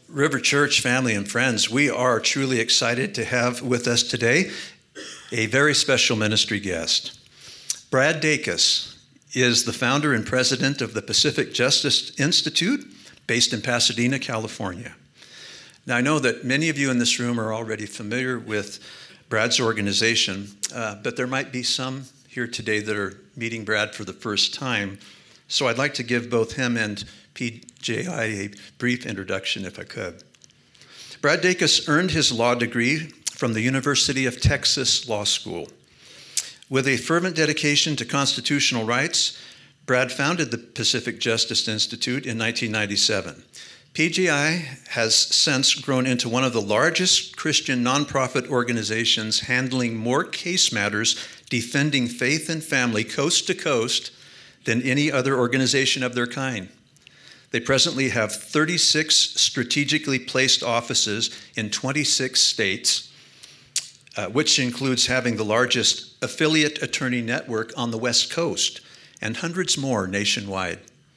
River Church family and friends, we are truly excited to have with us today a very special ministry guest. Brad Dacus is the founder and president of the Pacific Justice Institute, based in Pasadena, California. Now, I know that many of you in this room are already familiar with Brad's organization, but there might be some here today that are meeting Brad for the first time. So I'd like to give both him and PJI a brief introduction, if I could. Brad Dacus earned his law degree from the University of Texas Law School. With a fervent dedication to constitutional rights, Brad founded the Pacific Justice Institute in 1997. PJI has since grown into one of the largest Christian nonprofit organizations handling more case matters defending faith and family coast to coast than any other organization of their kind. They presently have 36 strategically placed offices in 26 states, which includes having the largest affiliate attorney network on the West Coast and hundreds more nationwide.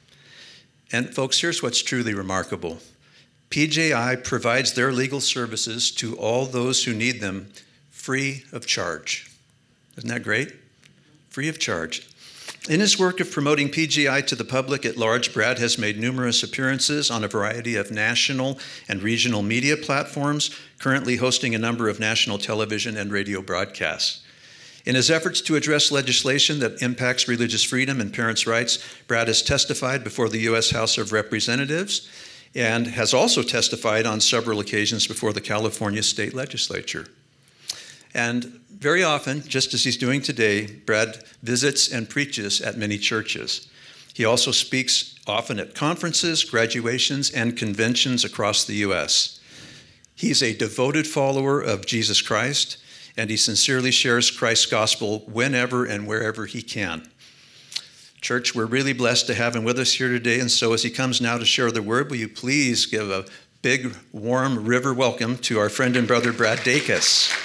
And folks, here's what's truly remarkable. PJI provides their legal services to all those who need them free of charge. Isn't that great? Free of charge. In his work of promoting PJI to the public at large, Brad has made numerous appearances on a variety of national and regional media platforms, currently hosting a number of national television and radio broadcasts. In his efforts to address legislation that impacts religious freedom and parents' rights, Brad has testified before the U.S. House of Representatives and has also testified on several occasions before the California State Legislature. And very often, just as he's doing today, Brad visits and preaches at many churches. He also speaks often at conferences, graduations, and conventions across the U.S. He's a devoted follower of Jesus Christ, and he sincerely shares Christ's gospel whenever and wherever he can. Church, we're really blessed to have him with us here today, and so as he comes now to share the word, will you please give a big, warm river welcome to our friend and brother, Brad Dacus.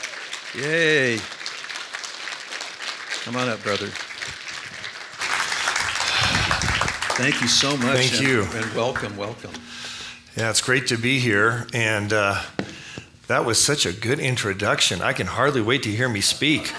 Yay. Come on up, brother. Thank you so much. Thank you. And welcome. Yeah, it's great to be here. And that was such a good introduction. I can hardly wait to hear me speak.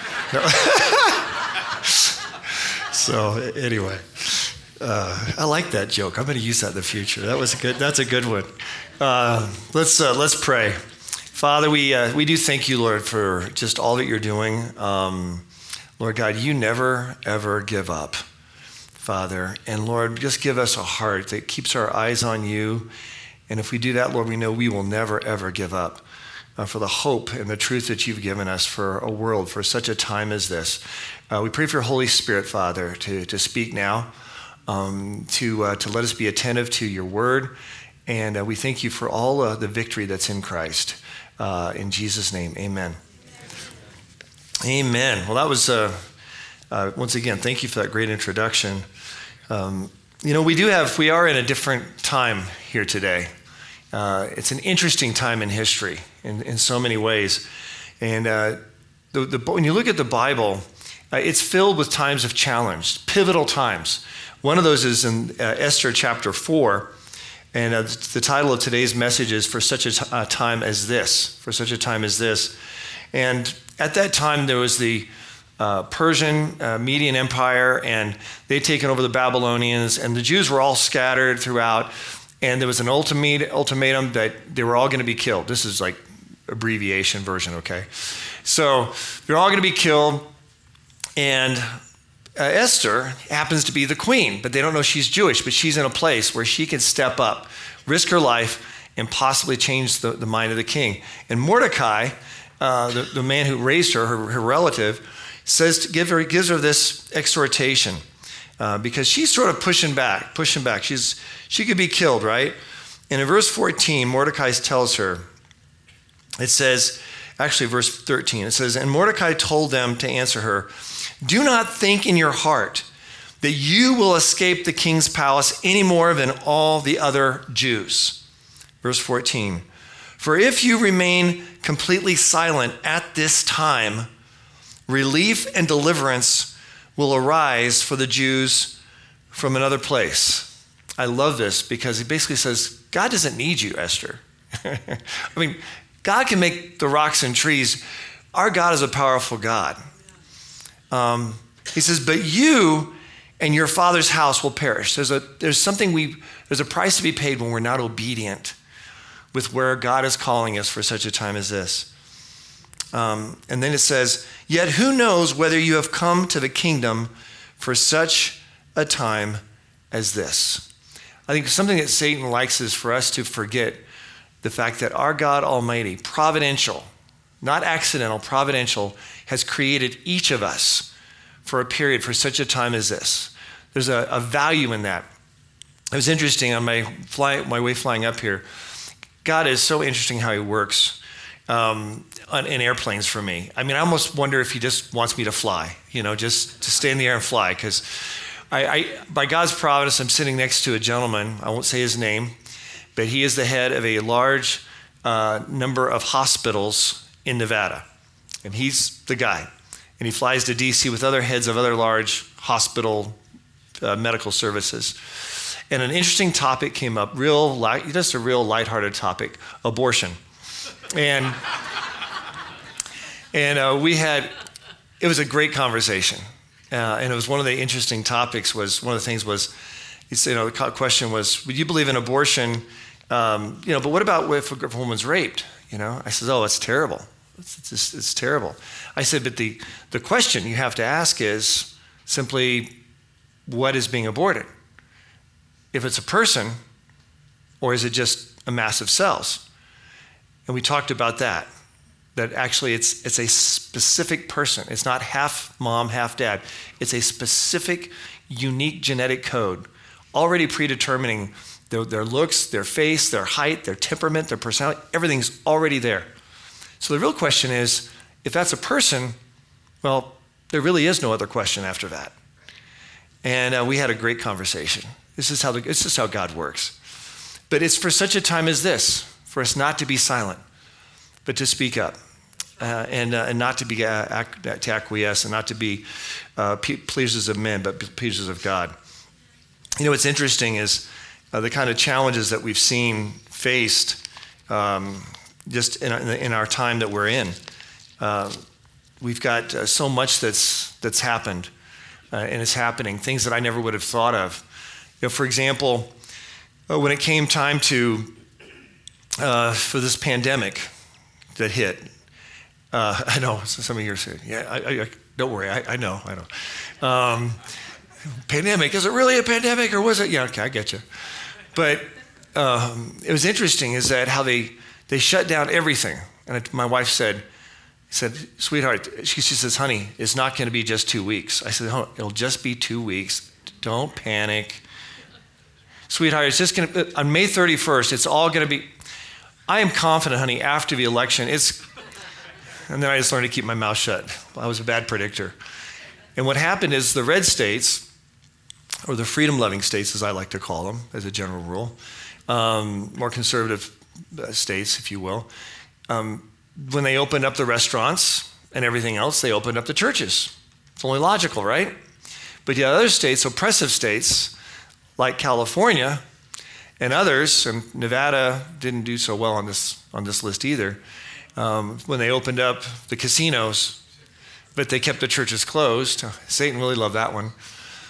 So anyway, I like that joke. I'm going to use that in the future. That was good. That's a good one. Let's pray. Father, we do thank you, Lord, for just all that you're doing. Lord God, you never, ever give up, Father. And Lord, just give us a heart that keeps our eyes on you. And if we do that, Lord, we know we will never, ever give up for the hope and the truth that you've given us for a world, for such a time as this. We pray for your Holy Spirit, Father, to speak now, to let us be attentive to your word. And we thank you for all the victory that's in Christ. In Jesus' name, amen. Amen. Well, that was, once again, thank you for that great introduction. We are in a different time here today. It's an interesting time in history in so many ways. And when you look at the Bible, it's filled with times of challenge, pivotal times. One of those is in Esther chapter 4. And the title of today's message is For Such a Time as This. For such a time as this. And at that time, there was the Persian Median Empire, and they'd taken over the Babylonians, and the Jews were all scattered throughout. And there was an ultimatum that they were all going to be killed. This is like abbreviation version, okay? So they're all going to be killed, and Esther happens to be the queen, but they don't know she's Jewish, but she's in a place where she can step up, risk her life, and possibly change the mind of the king. And Mordecai, the man who raised her relative, gives her this exhortation because she's sort of pushing back. She could be killed, right? And in verse 14, Mordecai tells her, it says, actually verse 13, it says, and Mordecai told them to answer her, do not think in your heart that you will escape the king's palace any more than all the other Jews. Verse 14, for if you remain completely silent at this time, relief and deliverance will arise for the Jews from another place. I love this because he basically says, God doesn't need you, Esther. I mean, God can make the rocks and trees. Our God is a powerful God. He says, but you and your father's house will perish. There's a price to be paid when we're not obedient with where God is calling us for such a time as this. And then it says, yet who knows whether you have come to the kingdom for such a time as this. I think something that Satan likes is for us to forget the fact that our God Almighty, providential, not accidental, providential, has created each of us for a period, for such a time as this. There's a value in that. It was interesting on my way flying up here. God is so interesting how he works in airplanes for me. I mean, I almost wonder if he just wants me to fly, just to stay in the air and fly. Because by God's providence, I'm sitting next to a gentleman. I won't say his name, but he is the head of a large number of hospitals in Nevada. And he's the guy. And he flies to D.C. with other heads of other large hospital medical services. And an interesting topic came up, just a real lighthearted topic, abortion. And it was a great conversation. And it was one of the interesting topics the question was, would you believe in abortion? But what about if a woman's raped? I said, oh, it's terrible. It's terrible. I said, but the question you have to ask is simply, what is being aborted? If it's a person, or is it just a mass of cells? And we talked about that actually it's a specific person. It's not half mom, half dad. It's a specific, unique genetic code, already predetermining their looks, their face, their height, their temperament, their personality. Everything's already there. So the real question is, if that's a person, well, there really is no other question after that. And we had a great conversation. This is how God works. But it's for such a time as this, for us not to be silent, but to speak up, and not to be to acquiesce, and not to be pleasers of men, but pleasers of God. What's interesting is the kind of challenges that we've seen faced just in our time that we're in. We've got so much that's happened, and it's happening, things that I never would have thought of. For example, when it came time for this pandemic that hit, I know some of you are saying, yeah, I don't worry, I know. Pandemic, is it really a pandemic or was it? Yeah, okay, I get you. But it was interesting is that how they shut down everything. And my wife said, sweetheart, she says, honey, it's not going to be just 2 weeks. I said, oh, it'll just be 2 weeks. Don't panic. Sweetheart, it's just going to, on May 31st, it's all going to be, I am confident, honey, after the election, and then I just learned to keep my mouth shut. I was a bad predictor. And what happened is the red states, or the freedom-loving states, as I like to call them, as a general rule, more conservative states, if you will, when they opened up the restaurants and everything else, they opened up the churches. It's only logical, right? But the other states, oppressive states, like California and others, and Nevada didn't do so well on this list either, when they opened up the casinos, but they kept the churches closed. Satan really loved that one.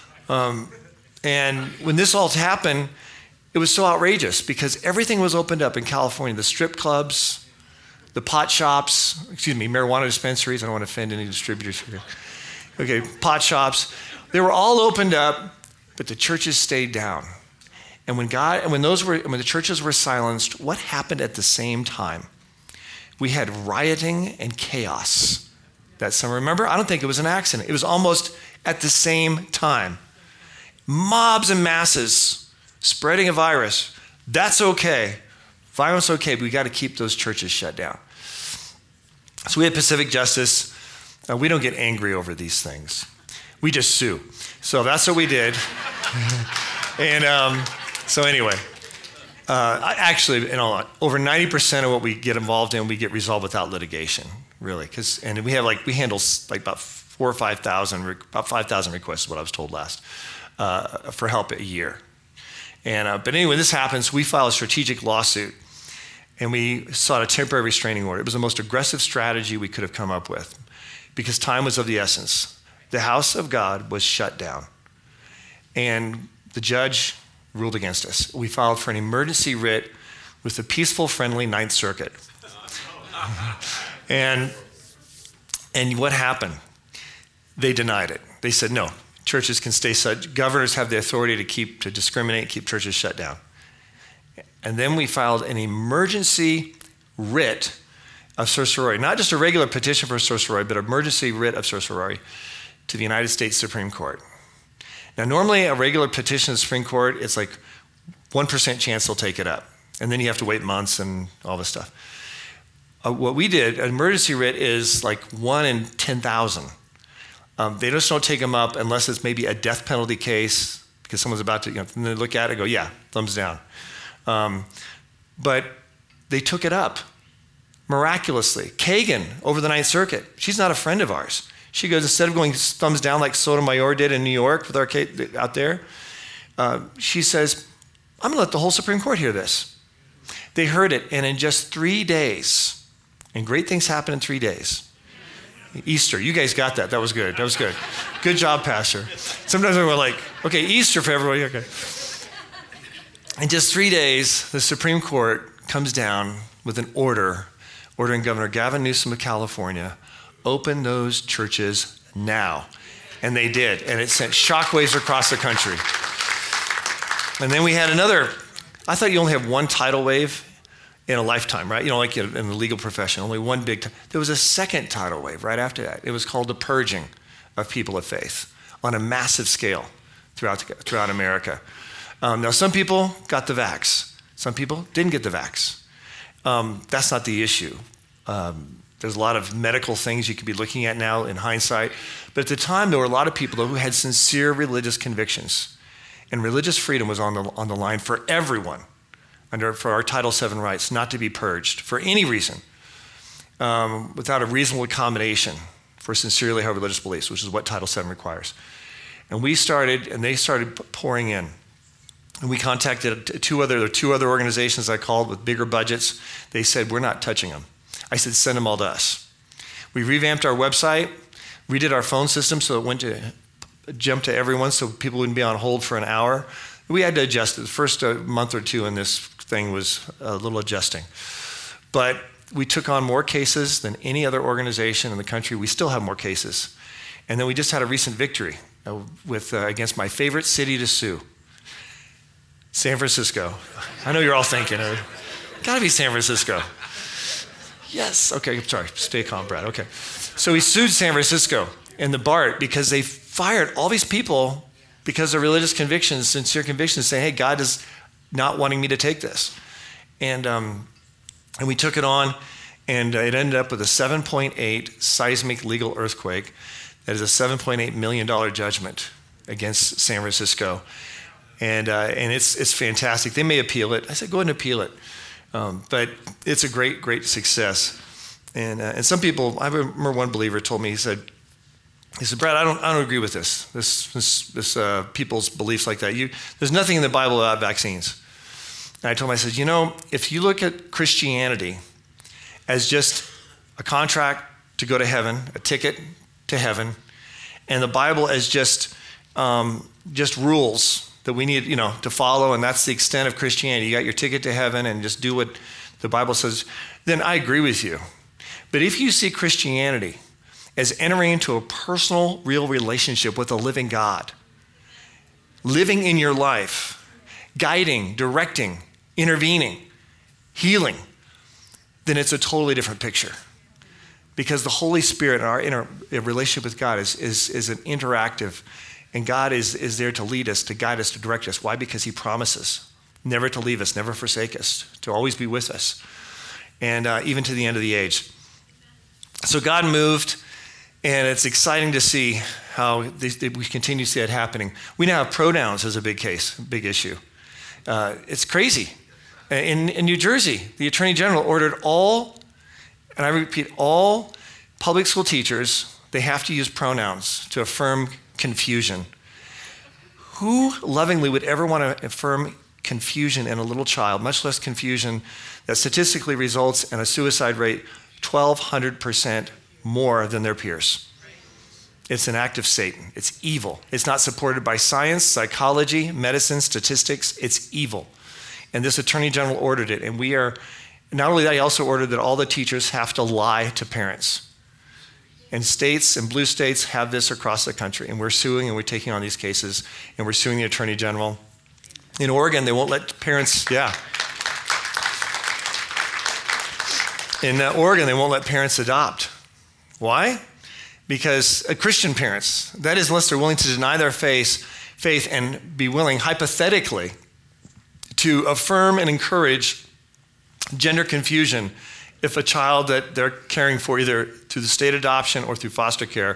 And when this all happened, it was so outrageous because everything was opened up in California. The strip clubs, the pot shops, marijuana dispensaries. I don't want to offend any distributors here. Okay, pot shops. They were all opened up, but the churches stayed down. And when the churches were silenced, what happened at the same time? We had rioting and chaos that summer. Remember? I don't think it was an accident. It was almost at the same time. Mobs and masses spreading a virus. That's okay. Violence okay, but we got to keep those churches shut down. So we had Pacific Justice. We don't get angry over these things. We just sue. So that's what we did. And so anyway, over 90% of what we get involved in, we get resolved without litigation, really. And we handle about 4,000 or 5,000, about 5,000 requests is what I was told last, for help a year. But anyway, this happens. We file a strategic lawsuit, and we sought a temporary restraining order. It was the most aggressive strategy we could have come up with because time was of the essence. The house of God was shut down, and the judge ruled against us. We filed for an emergency writ with the peaceful, friendly Ninth Circuit. And what happened? They denied it. They said, no, churches can stay shut. Governors have the authority to discriminate, keep churches shut down. And then we filed an emergency writ of certiorari, not just a regular petition for certiorari, but an emergency writ of certiorari to the United States Supreme Court. Now, normally a regular petition to the Supreme Court, it's like 1% chance they'll take it up. And then you have to wait months and all this stuff. What we did, an emergency writ is like 1 in 10,000. They just don't take them up unless it's maybe a death penalty case because someone's about to, and they look at it and go, yeah, thumbs down. But they took it up miraculously. Kagan over the Ninth Circuit, she's not a friend of ours. She goes, instead of going thumbs down like Sotomayor did in New York with our case out there, she says, I'm going to let the whole Supreme Court hear this. They heard it, and in just 3 days, and great things happen in 3 days. Easter, you guys got that. That was good. That was good. Good job, Pastor. Sometimes we're like, okay, Easter for everybody. Okay. In just 3 days, the Supreme Court comes down with an order ordering Governor Gavin Newsom of California, open those churches now. And they did. And it sent shockwaves across the country. And then we had another, I thought you only have one tidal wave in a lifetime, right? Like in the legal profession, only one big time. There was a second tidal wave right after that. It was called the purging of people of faith on a massive scale throughout America. Now, some people got the vax. Some people didn't get the vax. That's not the issue. There's a lot of medical things you could be looking at now in hindsight. But at the time, there were a lot of people who had sincere religious convictions. And religious freedom was on the line for everyone, for our Title VII rights, not to be purged for any reason, without a reasonable accommodation for sincerely held religious beliefs, which is what Title VII requires. And they started pouring in. And we contacted two other organizations I called with bigger budgets. They said, we're not touching them. I said, send them all to us. We revamped our website, redid our phone system so it jumped to everyone so people wouldn't be on hold for an hour. We had to adjust it. The first month or two in this thing was a little adjusting. But we took on more cases than any other organization in the country. We still have more cases. And then we just had a recent victory against my favorite city to sue, San Francisco. I know you're all thinking, gotta be San Francisco. Yes, okay, I'm sorry, stay calm, Brad, okay. So we sued San Francisco and the BART because they fired all these people because of religious convictions, sincere convictions, saying, hey, God is not wanting me to take this. And we took it on, and it ended up with a 7.8 seismic legal earthquake. That is a $7.8 million judgment against San Francisco. And it's fantastic. They may appeal it. I said, go ahead and appeal it. But it's a great, great success. And some people, I remember one believer told me, he said, Brad, I don't agree with this people's beliefs like that. There's nothing in the Bible about vaccines. And I told him, I said, if you look at Christianity as just a contract to go to heaven, a ticket to heaven, and the Bible as just rules that we need, to follow, and that's the extent of Christianity. You got your ticket to heaven and just do what the Bible says, then I agree with you. But if you see Christianity as entering into a personal, real relationship with a living God, living in your life, guiding, directing, intervening, healing, then it's a totally different picture. Because the Holy Spirit and our relationship with God is an interactive, and God is there to lead us, to guide us, to direct us. Why? Because he promises never to leave us, never forsake us, to always be with us, and even to the end of the age. So God moved, and it's exciting to see how we continue to see that happening. We now have pronouns as a big issue. It's crazy. In New Jersey, the Attorney General ordered all, and I repeat, all public school teachers, they have to use pronouns to affirm confusion. Who lovingly would ever want to affirm confusion in a little child, much less confusion that statistically results in a suicide rate 1,200% more than their peers. It's an act of Satan. It's evil. It's not supported by science, psychology, medicine, statistics. It's evil. And this attorney general ordered it. And we are, not only that, he also ordered that all the teachers have to lie to parents. And states and blue states have this across the country. And we're suing and we're taking on these cases. And we're suing the attorney general. In Oregon, they won't let parents, In Oregon, they won't let parents adopt. Why? Because Christian parents, that is, unless they're willing to deny their faith and be willing, hypothetically, to affirm and encourage gender confusion if a child that they're caring for, either through the state adoption or through foster care,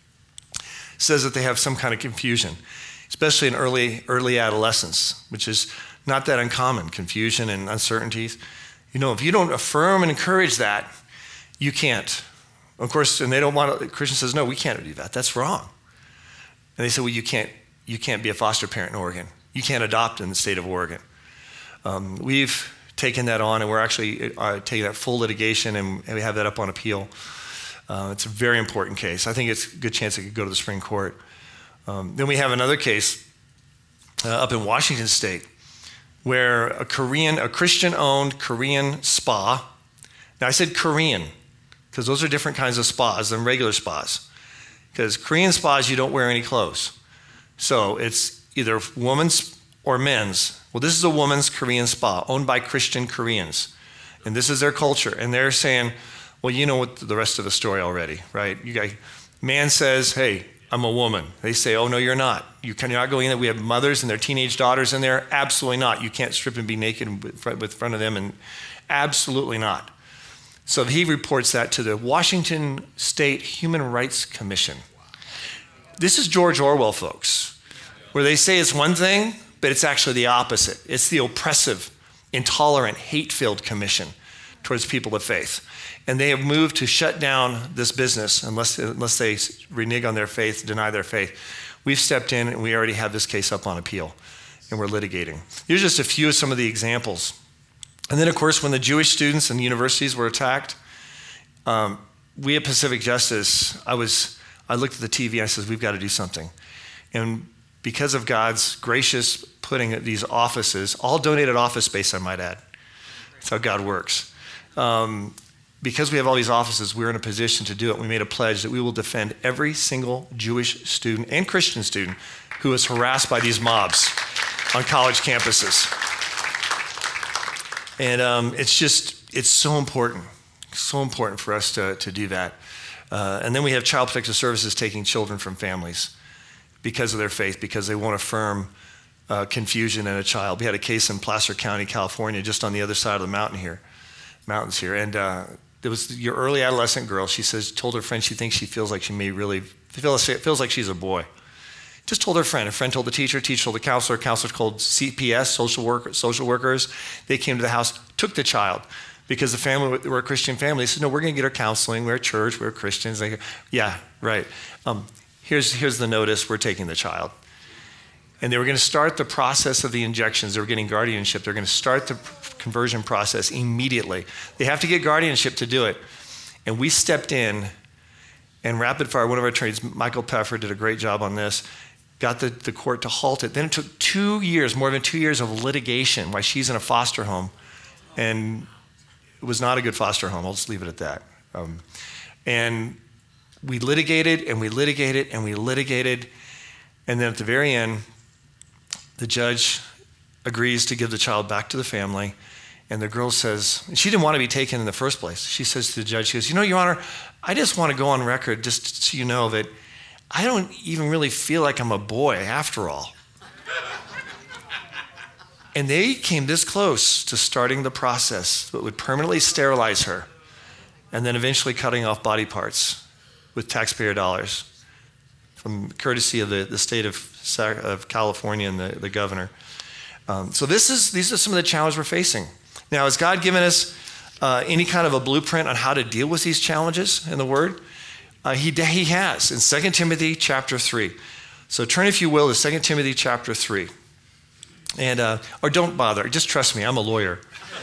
says that they have some kind of confusion, especially in early adolescence, which is not that uncommon, confusion and uncertainties. You know, if you don't affirm and encourage that, you can't. Of course, and they don't want to, Christian says, no, we can't do that. That's wrong. And they say, well, you can't be a foster parent in Oregon. You can't adopt in the state of Oregon. We've taken that on, and we're actually taking that full litigation, and we have that up on appeal. It's a very important case. I think it's a good chance it could go to the Supreme Court. Then we have another case up in Washington State where a Christian-owned Korean spa. Now, I said Korean, because those are different kinds of spas than regular spas. Because Korean spas, you don't wear any clothes. So it's either women's or men's. Well, this is a woman's Korean spa owned by Christian Koreans. And this is their culture. And they're saying, well, you know what the rest of the story already, right? Man says, hey, I'm a woman. They say, oh, no, you're not. You're not going in there. We have mothers and their teenage daughters in there. Absolutely not. You can't strip and be naked with front of them. And absolutely not. So he reports that to the Washington State Human Rights Commission. This is George Orwell, folks, where they say it's one thing, but it's actually the opposite. It's the oppressive, intolerant, hate-filled commission towards people of faith. And they have moved to shut down this business unless they renege on their faith, deny their faith. We've stepped in, and we already have this case up on appeal, and we're litigating. Here's just a few of some of the examples. And then, of course, when the Jewish students and universities were attacked, we at Pacific Justice, I looked at the TV and I said, we've got to do something. And because of God's gracious putting these offices, all donated office space, I might add. That's how God works. Because we have all these offices, we're in a position to do it. We made a pledge that we will defend every single Jewish student and Christian student who is harassed by these mobs on college campuses. And it's so important for us to do that. And then we have Child Protective Services taking children from families because of their faith, because they won't affirm confusion in a child. We had a case in Placer County, California, just on the other side of the mountains here. And there was your early adolescent girl. She told her friend she thinks she feels like feels like she's a boy. Just told her friend. A friend told the teacher told the counselor. Counselor called CPS, social workers. They came to the house, took the child. Because the family, we're a Christian family. They said, no, we're going to get her counseling. We're a church. We're Christians. They go, yeah, right. Here's the notice. We're taking the child. And they were going to start the process of the injections. They were getting guardianship. They're going to start the conversion process immediately. They have to get guardianship to do it. And we stepped in, and rapid fire, one of our attorneys, Michael Peffer, did a great job on this, got the court to halt it. Then it took 2 years, more than 2 years of litigation while she's in a foster home. And it was not a good foster home. I'll just leave it at that. And we litigated, and we litigated, and we litigated. And then at the very end, the judge agrees to give the child back to the family. And the girl says, she didn't want to be taken in the first place. She says to the judge, she goes, Your Honor, I just want to go on record just so you know that I don't even really feel like I'm a boy after all. And they came this close to starting the process that would permanently sterilize her and then eventually cutting off body parts with taxpayer dollars from courtesy of the state of California and the governor. So these are some of the challenges we're facing. Now, has God given us any kind of a blueprint on how to deal with these challenges in the Word? He has in 2 Timothy chapter 3. So turn, if you will, to 2 Timothy chapter 3. And, or don't bother. Just trust me. I'm a lawyer.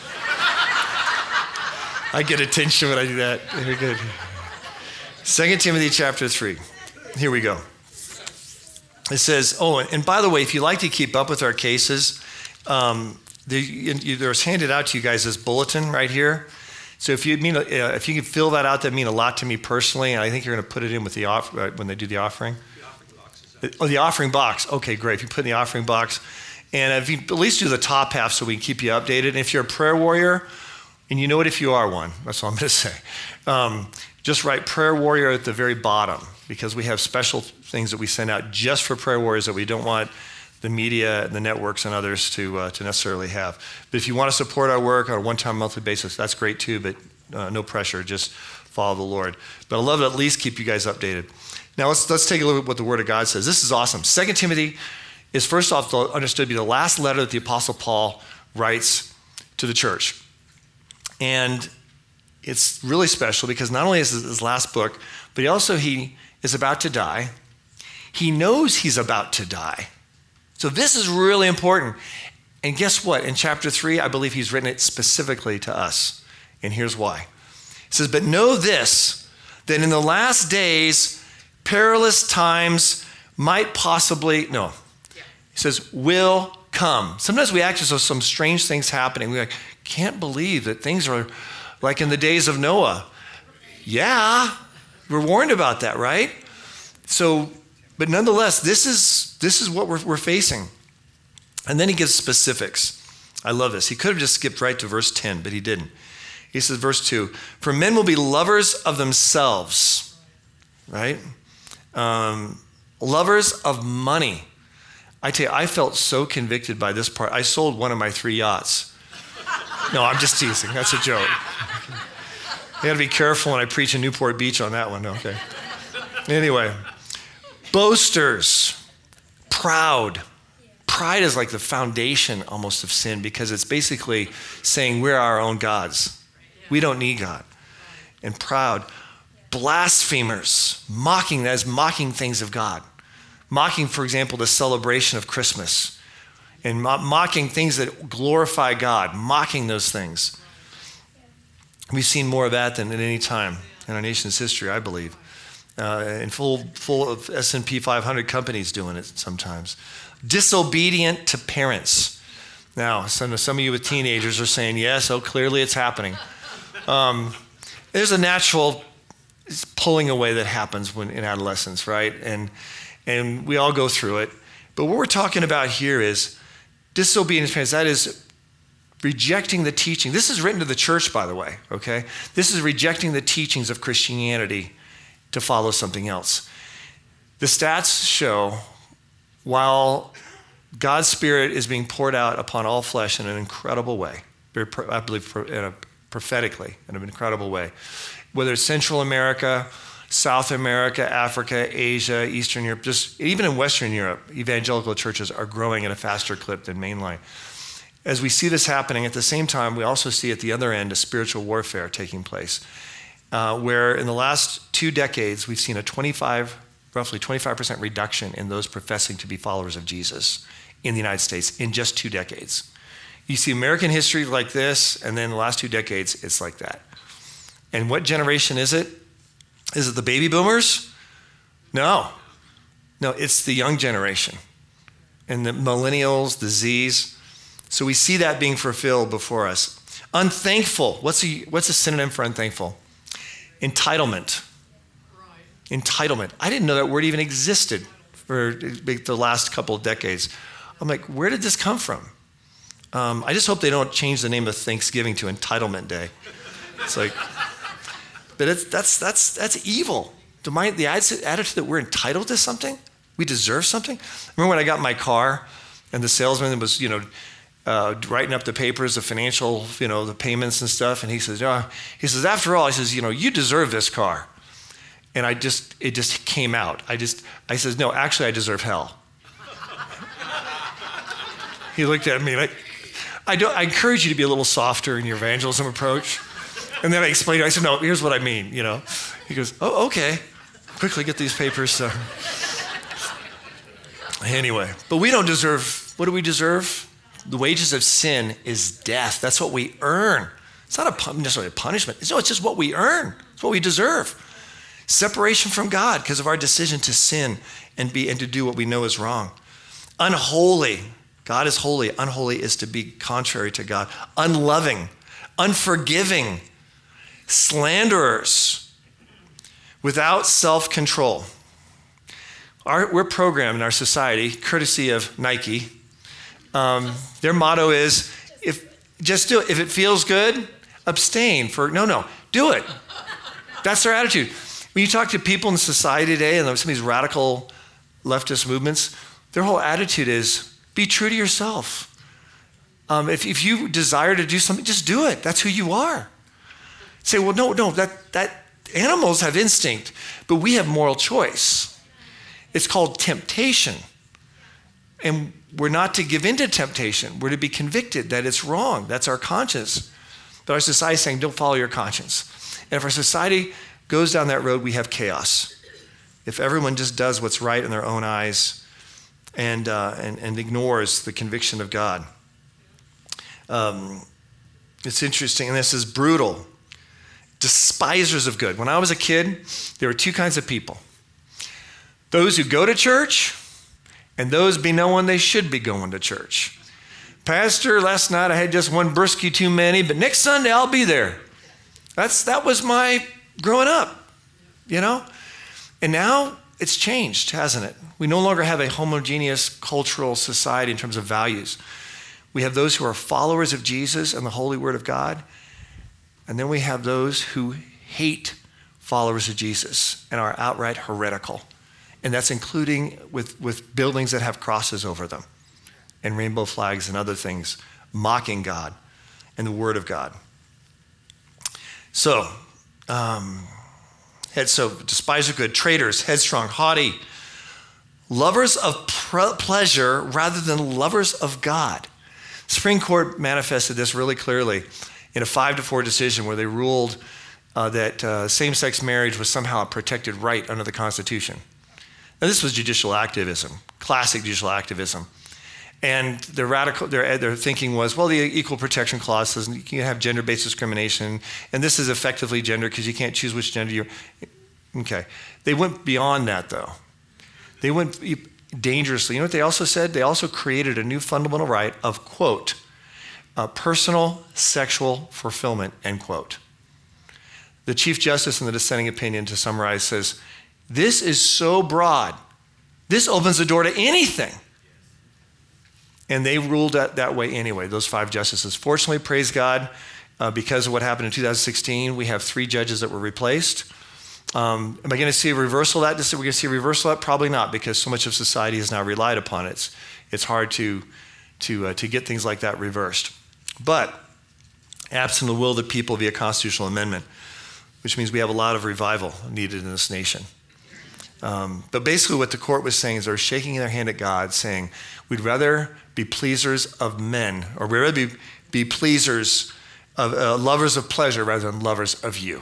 I get attention when I do that. Very good. 2 Timothy chapter 3. Here we go. It says, oh, and by the way, if you like to keep up with our cases, there's handed out to you guys this bulletin right here. So if you can fill that out, that'd mean a lot to me personally. And I think you're going to put it in with the when they do the offering. The offering box. Oh, the offering box. Okay, great. If you put in the offering box, and if you at least do the top half so we can keep you updated. And if you're a prayer warrior, and you know what, if you are one, that's all I'm going to say. Just write prayer warrior at the very bottom, because we have special things that we send out just for prayer warriors that we don't want the media, the networks, and others to necessarily have. But if you want to support our work on a one-time monthly basis, that's great too, but no pressure, just follow the Lord. But I'd love to at least keep you guys updated. Now let's take a look at what the Word of God says. This is awesome. 2 Timothy is first off understood to be the last letter that the Apostle Paul writes to the church. And it's really special because not only is it his last book, but he is about to die. He knows he's about to die. So this is really important. And guess what? In chapter 3, I believe he's written it specifically to us. And here's why. It says, but know this, that in the last days, perilous times might possibly, no. He says, will come. Sometimes we act as though some strange things happening. We can't believe that things are like in the days of Noah. Yeah, we're warned about that, right? So, but nonetheless, this is what we're facing. And then he gives specifics. I love this. He could have just skipped right to verse 10, but he didn't. He says, verse 2, for men will be lovers of themselves, right? Lovers of money. I tell you, I felt so convicted by this part. I sold one of my 3 yachts. No, I'm just teasing. That's a joke. I got to be careful when I preach in Newport Beach on that one. Okay. Anyway, boasters, proud. Pride is like the foundation almost of sin because it's basically saying we're our own gods. We don't need God. And proud. Blasphemers, mocking, that is mocking things of God. Mocking, for example, the celebration of Christmas. And mocking things that glorify God. Mocking those things. We've seen more of that than at any time in our nation's history, I believe. And full of S&P 500 companies doing it sometimes. Disobedient to parents. Now, some of you with teenagers are saying, yes, oh, clearly it's happening. There's a natural pulling away that happens when in adolescence, right? And we all go through it. But what we're talking about here is disobedience to parents. That is rejecting the teaching. This is written to the church, by the way, okay? This is rejecting the teachings of Christianity to follow something else. The stats show while God's Spirit is being poured out upon all flesh in an incredible way, I believe prophetically in an incredible way, whether it's Central America, South America, Africa, Asia, Eastern Europe, just even in Western Europe, evangelical churches are growing at a faster clip than mainline. As we see this happening, at the same time, we also see at the other end a spiritual warfare taking place, where in the last 2 decades, we've seen a roughly 25% reduction in those professing to be followers of Jesus in the United States in just 2 decades. You see American history like this, and then the last 2 decades, it's like that. And what generation is it? Is it the baby boomers? No, it's the young generation and the millennials, the Zs. So we see that being fulfilled before us. Unthankful. What's a synonym for unthankful? Entitlement. Right. Entitlement. I didn't know that word even existed for the last couple of decades. I'm like, where did this come from? I just hope they don't change the name of Thanksgiving to Entitlement Day. It's like, but that's evil. The attitude that we're entitled to something, we deserve something. Remember when I got my car and the salesman was, writing up the papers, the financial, the payments and stuff. And he says, after all, you deserve this car. And it just came out. I said, no, actually I deserve hell. He looked at me like, I encourage you to be a little softer in your evangelism approach. And then I explained it. I said, no, here's what I mean, He goes, oh, okay. Quickly get these papers. Anyway, but we don't deserve, what do we deserve? The wages of sin is death. That's what we earn. It's not necessarily a punishment. It's just what we earn. It's what we deserve. Separation from God because of our decision to sin and to do what we know is wrong. Unholy. God is holy. Unholy is to be contrary to God. Unloving. Unforgiving. Slanderers. Without self-control. We're programmed in our society, courtesy of Nike. Their motto is, just do it. If it feels good, abstain. Do it. That's their attitude. When you talk to people in society today and some of these radical leftist movements, their whole attitude is, be true to yourself. If you desire to do something, just do it. That's who you are. Say, well, no, that animals have instinct, but we have moral choice. It's called temptation. And we're not to give in to temptation. We're to be convicted that it's wrong. That's our conscience. But our society is saying, don't follow your conscience. And if our society goes down that road, we have chaos. If everyone just does what's right in their own eyes and ignores the conviction of God. It's interesting, and this is brutal. Despisers of good. When I was a kid, there were two kinds of people. Those who go to church and those be knowing they should be going to church. Pastor, last night I had just one brisky too many, but next Sunday I'll be there. That was my growing up, And now it's changed, hasn't it? We no longer have a homogeneous cultural society in terms of values. We have those who are followers of Jesus and the holy word of God. And then we have those who hate followers of Jesus and are outright heretical. And that's including with buildings that have crosses over them and rainbow flags and other things, mocking God and the word of God. So despise of good, traitors, headstrong, haughty, lovers of pleasure rather than lovers of God. The Supreme Court manifested this really clearly in a 5-4 decision where they ruled that same-sex marriage was somehow a protected right under the Constitution. Now, this was judicial activism, classic judicial activism. And their thinking was, well, the Equal Protection Clause says you can have gender-based discrimination, and this is effectively gender because you can't choose which gender you're. Okay. They went beyond that, though. They went dangerously. You know what they also said? They also created a new fundamental right of, quote, personal sexual fulfillment, end quote. The Chief Justice in the dissenting opinion, to summarize, says, this is so broad. This opens the door to anything. And they ruled that way anyway, those 5 justices. Fortunately, praise God, because of what happened in 2016, we have 3 judges that were replaced. Am I going to see a reversal of that? We're going to see a reversal of that? Probably not, because so much of society has now relied upon it. It's hard to get things like that reversed. But absent the will of the people via constitutional amendment, which means we have a lot of revival needed in this nation. But basically what the court was saying is they're shaking their hand at God, saying, we'd rather be pleasers of men, or we'd rather be pleasers of lovers of pleasure rather than lovers of you.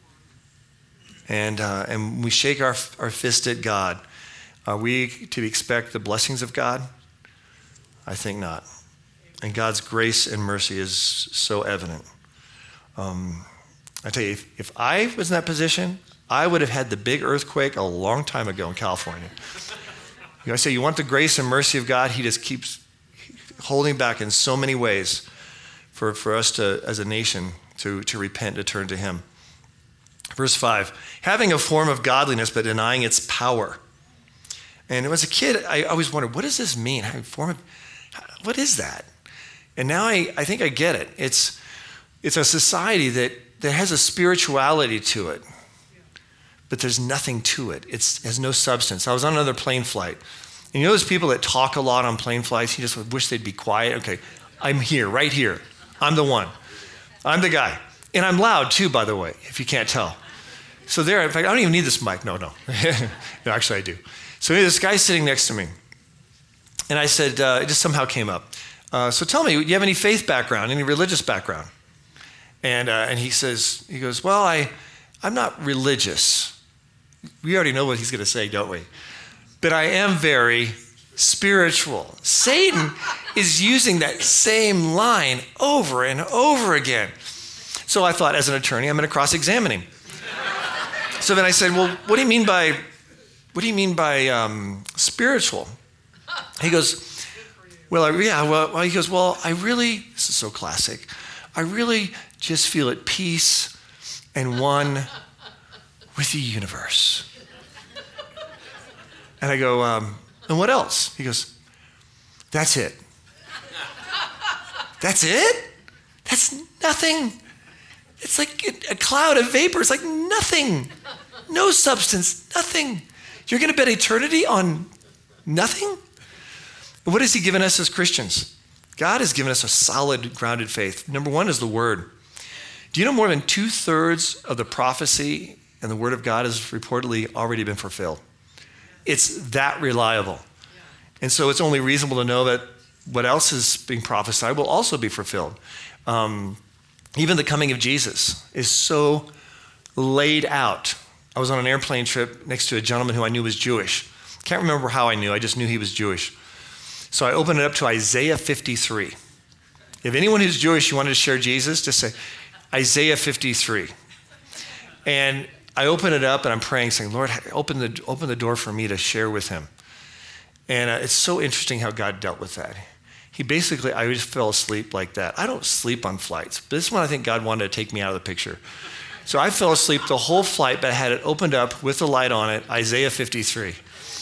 And we shake our fist at God. Are we to expect the blessings of God? I think not. And God's grace and mercy is so evident. I tell you, if I was in that position, I would have had the big earthquake a long time ago in California. I say, you want the grace and mercy of God? He just keeps holding back in so many ways for us to, as a nation, to repent, to turn to him. Verse 5, having a form of godliness but denying its power. And as a kid, I always wondered, what does this mean? What is that? And now I think I get it. It's a society that has a spirituality to it, but there's nothing to it. It has no substance. I was on another plane flight. And you know those people that talk a lot on plane flights? You just wish they'd be quiet. Okay, I'm here, right here. I'm the one. I'm the guy. And I'm loud too, by the way, if you can't tell. So there, in fact, I don't even need this mic. No. No, actually I do. So this guy's sitting next to me. And I said, it just somehow came up. So tell me, do you have any faith background, any religious background? And he goes, well, I'm not religious. We already know what he's going to say, don't we? But I am very spiritual. Satan is using that same line over and over again. So I thought, as an attorney, I'm going to cross-examine him. So then I said, well, what do you mean by spiritual? He goes, he goes, well, I really, this is so classic, I really just feel at peace and one with the universe. And I go, and what else? He goes, that's it. That's it? That's nothing. It's like a cloud of vapor. It's like nothing. No substance, nothing. You're going to bet eternity on nothing? What has he given us as Christians? God has given us a solid, grounded faith. Number one is the Word. Do you know more than 2/3 of the prophecy and the Word of God has reportedly already been fulfilled? It's that reliable. And so it's only reasonable to know that what else is being prophesied will also be fulfilled. Even the coming of Jesus is so laid out. I was on an airplane trip next to a gentleman who I knew was Jewish. Can't remember how I knew. I just knew he was Jewish. So I opened it up to Isaiah 53. If anyone who's Jewish, you wanted to share Jesus, just say Isaiah 53. And I open it up and I'm praying, saying, Lord, open the door for me to share with him. And it's so interesting how God dealt with that. He basically, I just fell asleep like that. I don't sleep on flights, but this one I think God wanted to take me out of the picture. So I fell asleep the whole flight, but I had it opened up with the light on it, Isaiah 53.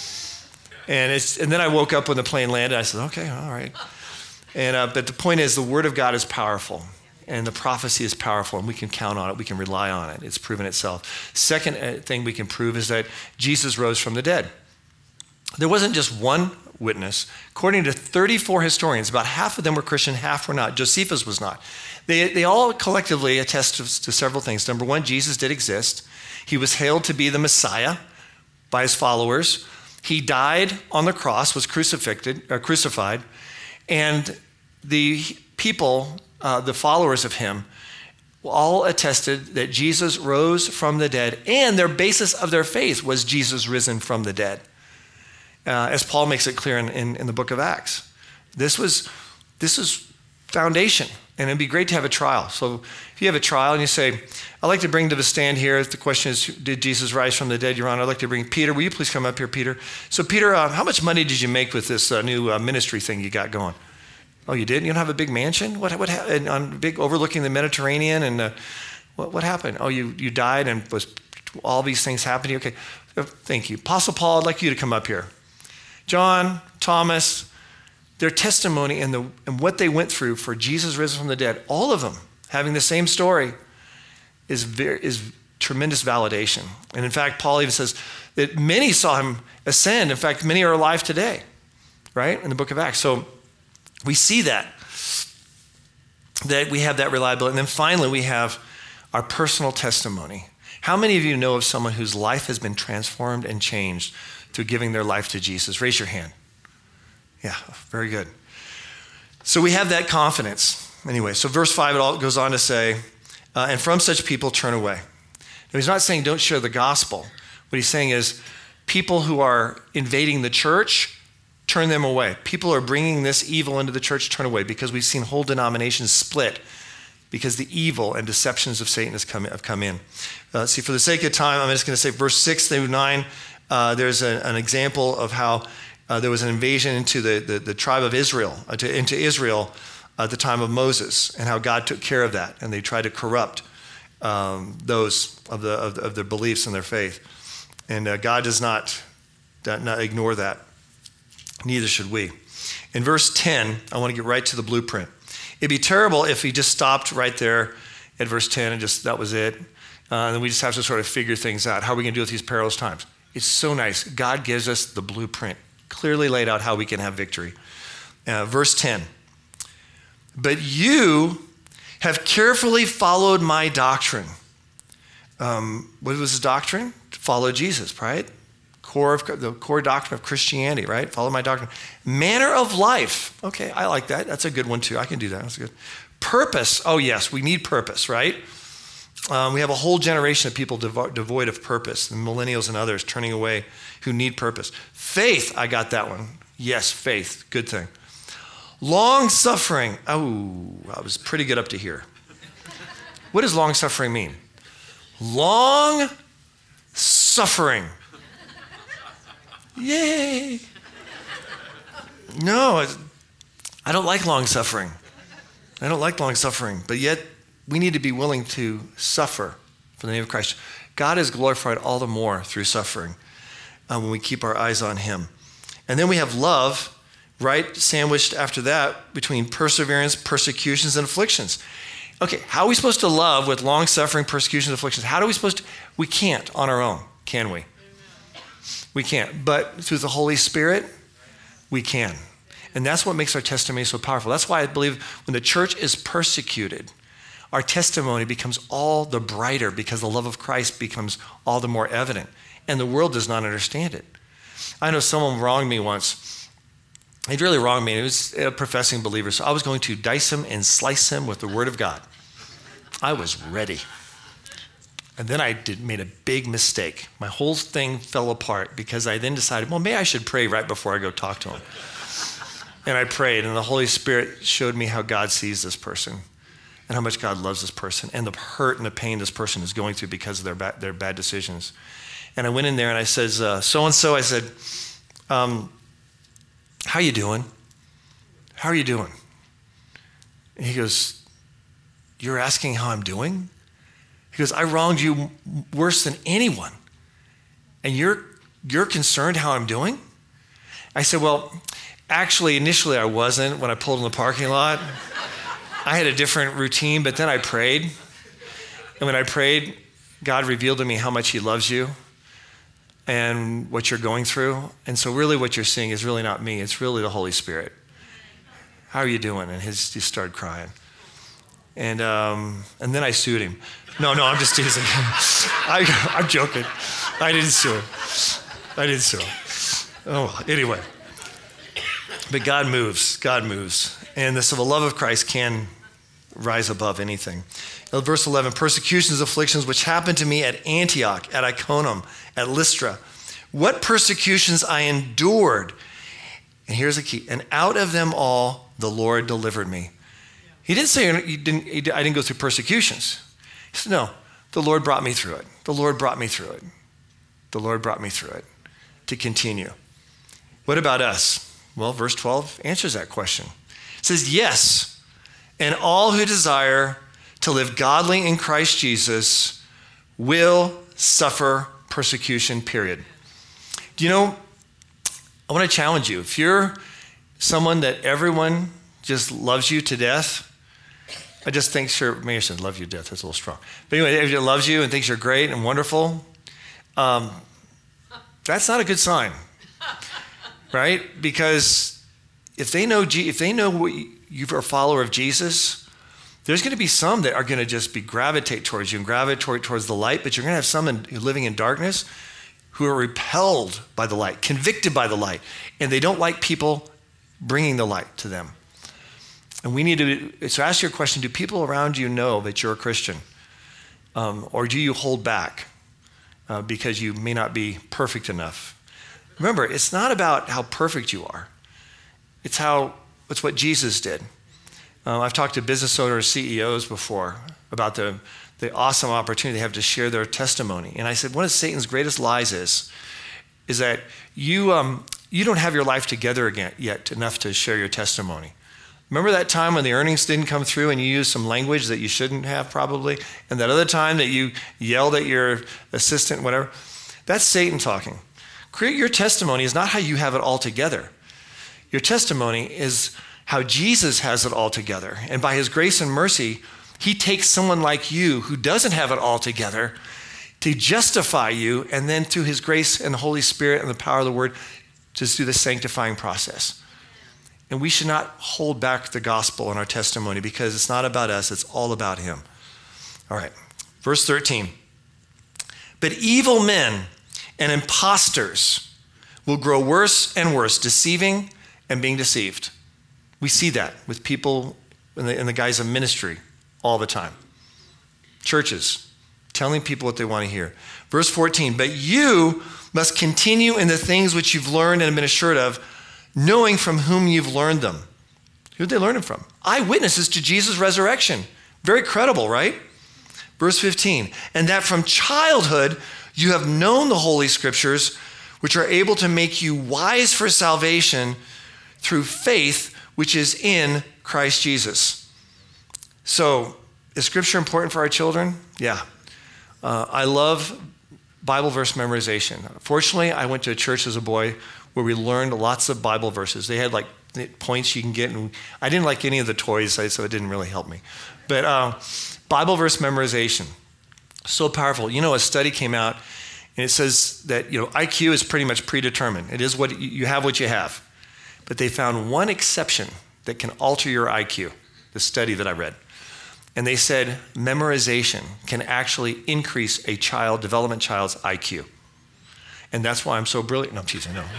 And then I woke up when the plane landed. I said, okay, all right. But the point is, the Word of God is powerful, and the prophecy is powerful, and we can count on it. We can rely on it. It's proven itself. Second thing we can prove is that Jesus rose from the dead. There wasn't just one witness. According to 34 historians, about half of them were Christian, half were not. Josephus was not. They all collectively attest to several things. Number one, Jesus did exist. He was hailed to be the Messiah by his followers. He died on the cross, was crucified, and the people, the followers of him, all attested that Jesus rose from the dead, and their basis of their faith was Jesus risen from the dead. As Paul makes it clear in the book of Acts. This was foundation, and it'd be great to have a trial. So if you have a trial and you say, I'd like to bring to the stand here, the question is, did Jesus rise from the dead, Your Honor? I'd like to bring Peter. Will you please come up here, Peter? So Peter, how much money did you make with this new ministry thing you got going? Oh, you did? You don't have a big mansion? What happened? On big overlooking the Mediterranean? And what happened? Oh, you died and was all these things happening? Okay, thank you. Apostle Paul, I'd like you to come up here. John, Thomas, their testimony and what they went through for Jesus risen from the dead, all of them having the same story is tremendous validation. And in fact, Paul even says that many saw him ascend. In fact, many are alive today, right? In the book of Acts. So we see that we have that reliability. And then finally, we have our personal testimony. How many of you know of someone whose life has been transformed and changed through giving their life to Jesus? Raise your hand. Yeah, very good. So we have that confidence. Anyway, so verse 5, it all goes on to say, and from such people turn away. Now, he's not saying don't share the gospel. What he's saying is people who are invading the church, turn them away. People who are bringing this evil into the church, turn away, because we've seen whole denominations split because the evil and deceptions of Satan have come in. See, for the sake of time, I'm just going to say verse 6 through 9, there's an example of how there was an invasion into the tribe of Israel, into Israel at the time of Moses, and how God took care of that, and they tried to corrupt those of their beliefs and their faith. And God does not ignore that. Neither should we. In verse 10, I want to get right to the blueprint. It'd be terrible if he just stopped right there at verse 10 and just that was it. And then we just have to sort of figure things out. How are we going to deal with these perilous times? It's so nice. God gives us the blueprint, clearly laid out how we can have victory. Verse 10. But you have carefully followed my doctrine. What was his doctrine? To follow Jesus, right? The core doctrine of Christianity, right? Follow my doctrine. Manner of life. Okay, I like that. That's a good one too. I can do that. That's good. Purpose. Oh yes, we need purpose, right? We have a whole generation of people devoid of purpose, the millennials and others turning away who need purpose. Faith, I got that one. Yes, faith, good thing. Long suffering. Oh, I was pretty good up to here. What does long suffering mean? Long suffering. Yay. No, I don't like long suffering. I don't like long suffering, but yet we need to be willing to suffer for the name of Christ. God is glorified all the more through suffering when we keep our eyes on him. And then we have love, right, sandwiched after that between perseverance, persecutions, and afflictions. Okay, how are we supposed to love with long suffering, persecutions, afflictions? How are we supposed to? We can't on our own, can we? We can't. But through the Holy Spirit, we can. And that's what makes our testimony so powerful. That's why I believe when the church is persecuted, our testimony becomes all the brighter because the love of Christ becomes all the more evident. And the world does not understand it. I know someone wronged me once. He'd really wronged me. He was a professing believer. So I was going to dice him and slice him with the word of God. I was ready. And then I made a big mistake. My whole thing fell apart because I then decided, well, maybe I should pray right before I go talk to him. And I prayed, and the Holy Spirit showed me how God sees this person and how much God loves this person and the hurt and the pain this person is going through because of their bad decisions. And I went in there and I said, so-and-so, I said, how you doing? How are you doing? And he goes, you're asking how I'm doing? He goes, I wronged you worse than anyone. And you're concerned how I'm doing? I said, well, actually, initially I wasn't when I pulled in the parking lot. I had a different routine, but then I prayed. And when I prayed, God revealed to me how much he loves you and what you're going through. And so really what you're seeing is really not me. It's really the Holy Spirit. How are you doing? And he started crying. And then I sued him. No, I'm just teasing. I'm joking. I didn't sue him. Oh, anyway. But God moves. And the love of Christ can rise above anything. Verse 11, persecutions, afflictions, which happened to me at Antioch, at Iconium, at Lystra. What persecutions I endured. And here's the key. And out of them all, the Lord delivered me. He didn't say I didn't go through persecutions. He said, no, the Lord brought me through it. The Lord brought me through it. The Lord brought me through it to continue. What about us? Well, verse 12 answers that question. It says, yes, and all who desire to live godly in Christ Jesus will suffer persecution, period. Do you know, I want to challenge you. If you're someone that everyone just loves you to death, I just think, sure, maybe I shouldn't love you to death. That's a little strong. But anyway, if you loves you and thinks you're great and wonderful, that's not a good sign, right? Because if they know you are a follower of Jesus, there's going to be some that are going to just gravitate towards you and gravitate towards the light, but you're going to have some living in darkness who are repelled by the light, convicted by the light, and they don't like people bringing the light to them. And we need to ask your question, do people around you know that you're a Christian? Or do you hold back because you may not be perfect enough? Remember, it's not about how perfect you are. It's what Jesus did. I've talked to business owners, CEOs before about the awesome opportunity they have to share their testimony. And I said, one of Satan's greatest lies is that you don't have your life together yet enough to share your testimony. Remember that time when the earnings didn't come through and you used some language that you shouldn't have probably? And that other time that you yelled at your assistant, whatever? That's Satan talking. Your testimony is not how you have it all together. Your testimony is how Jesus has it all together. And by his grace and mercy, he takes someone like you who doesn't have it all together to justify you, and then through his grace and the Holy Spirit and the power of the word, just do the sanctifying process. And we should not hold back the gospel in our testimony because it's not about us, it's all about him. All right, verse 13. But evil men and imposters will grow worse and worse, deceiving and being deceived. We see that with people in the guise of ministry all the time. Churches telling people what they want to hear. Verse 14, but you must continue in the things which you've learned and have been assured of, knowing from whom you've learned them. Who'd they learn them from? Eyewitnesses to Jesus' resurrection. Very credible, right? Verse 15, and that from childhood you have known the Holy Scriptures, which are able to make you wise for salvation through faith, which is in Christ Jesus. So, is Scripture important for our children? Yeah. I love Bible verse memorization. Fortunately, I went to a church as a boy where we learned lots of Bible verses. They had like points you can get, and I didn't like any of the toys, so it didn't really help me. But Bible verse memorization, so powerful. You know, a study came out, and it says that IQ is pretty much predetermined. It is what you have, what you have. But they found one exception that can alter your IQ. The study that I read. And they said memorization can actually increase a development child's IQ. And that's why I'm so brilliant. No, I'm teasing, no.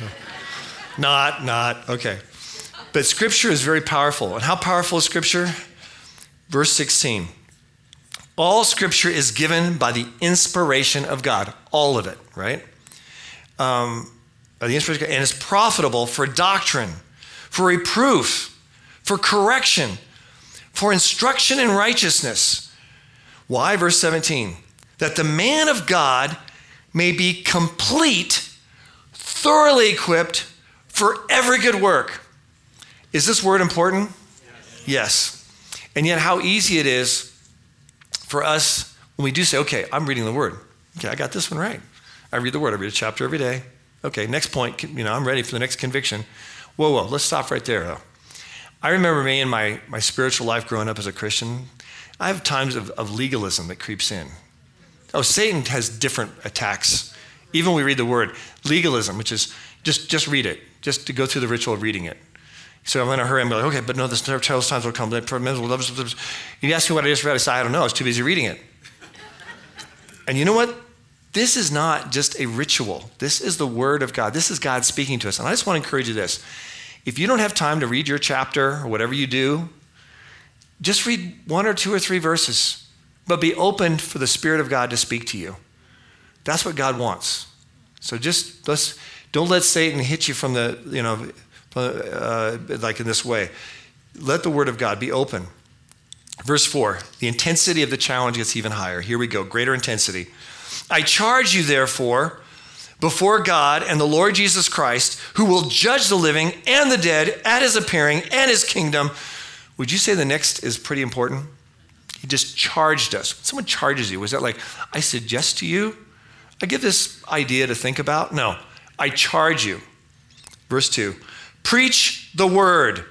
Not, okay. But Scripture is very powerful. And how powerful is Scripture? Verse 16. All Scripture is given by the inspiration of God. All of it, right? By the inspiration of God, and is profitable for doctrine, for reproof, for correction, for instruction in righteousness. Why? Verse 17. That the man of God may be complete, thoroughly equipped for every good work. Is this word important? Yes. And yet how easy it is for us when we do say, okay, I'm reading the word. Okay, I got this one right. I read the word. I read a chapter every day. Okay, next point, I'm ready for the next conviction. Whoa, let's stop right there, though. I remember me in my spiritual life growing up as a Christian, I have times of legalism that creeps in. Oh, Satan has different attacks. Even when we read the word, legalism, which is just read it, just to go through the ritual of reading it. So I'm in a hurry, I'm like, okay, but no, this terrible times will come. You ask me what I just read, I say, I don't know, I was too busy reading it. And you know what? This is not just a ritual. This is the word of God. This is God speaking to us. And I just want to encourage you this. If you don't have time to read your chapter or whatever you do, just read 1 or 2 or 3 verses, but be open for the Spirit of God to speak to you. That's what God wants. So don't let Satan hit you from like in this way. Let the word of God be open. Verse 4, the intensity of the challenge gets even higher. Here we go, greater intensity. I charge you, therefore, before God and the Lord Jesus Christ, who will judge the living and the dead at his appearing and his kingdom. Would you say the next is pretty important? He just charged us. When someone charges you, was that like, I suggest to you? I give this idea to think about? No, I charge you. Verse 2, preach the word.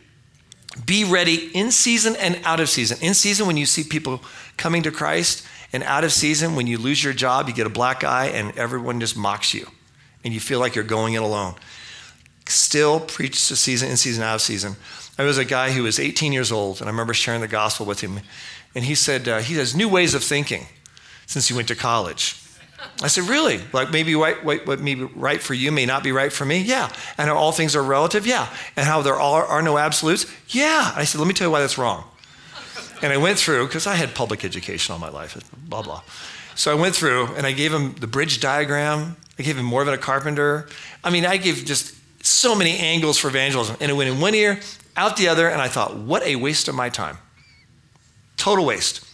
Be ready in season and out of season. In season when you see people coming to Christ, and out of season when you lose your job, you get a black eye and everyone just mocks you and you feel like you're going it alone. Still preach the season, in season, out of season. There was a guy who was 18 years old, and I remember sharing the gospel with him, and he said he has new ways of thinking since he went to college. I said, really? Like maybe what may be right for you may not be right for me? Yeah. And how all things are relative? Yeah. And how there are no absolutes? Yeah. I said, let me tell you why that's wrong. And I went through, because I had public education all my life, blah, blah. So I went through and I gave him the bridge diagram. I gave him more of it a carpenter. I mean, I gave just so many angles for evangelism. And it went in one ear, out the other, and I thought, what a waste of my time. Total waste.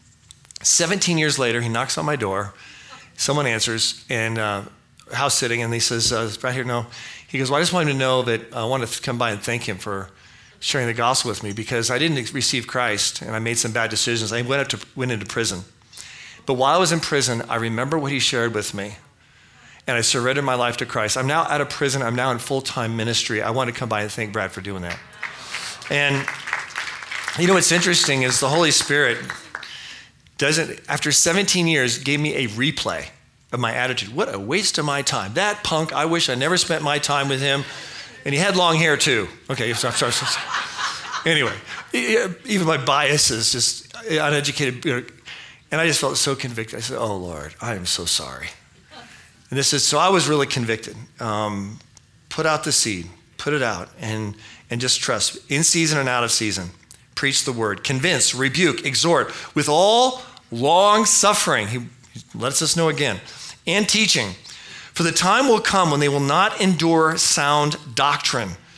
17 years later, he knocks on my door. Someone answers, and house sitting, and he says, right here, no. He goes, well, I just wanted to know that I want to come by and thank him for sharing the gospel with me because I didn't receive Christ and I made some bad decisions. I went into prison. But while I was in prison, I remember what he shared with me and I surrendered my life to Christ. I'm now out of prison. I'm now in full-time ministry. I want to come by and thank Brad for doing that. And you know what's interesting is the Holy Spirit after 17 years, gave me a replay of my attitude. What a waste of my time. That punk, I wish I never spent my time with him. And he had long hair too. Okay, sorry. Anyway, even my bias is just uneducated. And I just felt so convicted. I said, oh Lord, I am so sorry. And so I was really convicted. Put out the seed, put it out, and just trust. In season and out of season, preach the word. Convince, rebuke, exhort with all long suffering. He lets us know again. And teaching. For the time will come when they will not endure sound doctrine,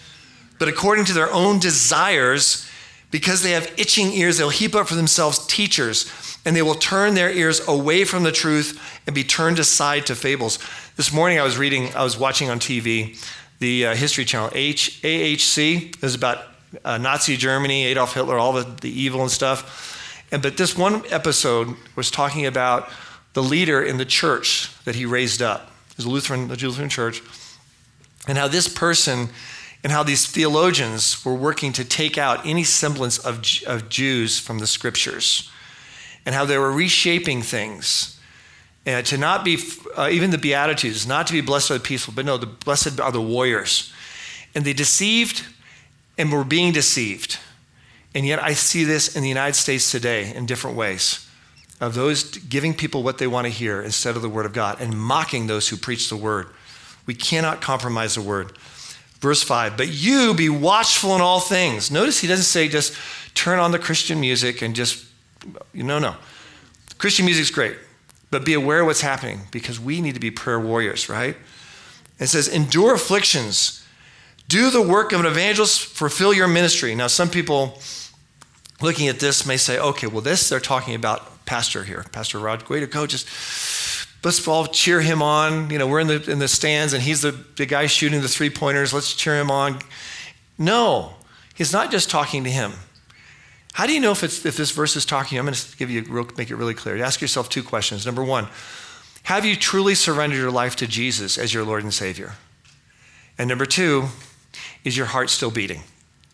but according to their own desires, because they have itching ears, they'll heap up for themselves teachers, and they will turn their ears away from the truth and be turned aside to fables. This morning I was watching on TV the History Channel, AHC. It was about Nazi Germany, Adolf Hitler, all the evil and stuff. But this one episode was talking about the leader in the church that he raised up. It was the Lutheran church. And how this person and how these theologians were working to take out any semblance of Jews from the scriptures. And how they were reshaping things. And to not be, even the Beatitudes, not to be blessed are the peaceful, but no, the blessed are the warriors. And they deceived and were being deceived. And yet I see this in the United States today in different ways. Of those giving people what they want to hear instead of the word of God and mocking those who preach the word. We cannot compromise the word. Verse 5, but you be watchful in all things. Notice he doesn't say just turn on the Christian music and just, no. Christian music's great, but be aware of what's happening because we need to be prayer warriors, right? It says, endure afflictions, do the work of an evangelist, fulfill your ministry. Now, some people looking at this may say, okay, well, they're talking about Pastor here, Pastor Rod. Way to go, just let's all cheer him on. We're in the stands and he's the guy shooting the 3-pointers. Let's cheer him on. No, he's not just talking to him. How do you know if this verse is talking? I'm going to make it really clear. You ask yourself 2 questions. Number 1, have you truly surrendered your life to Jesus as your Lord and Savior? And number 2, is your heart still beating?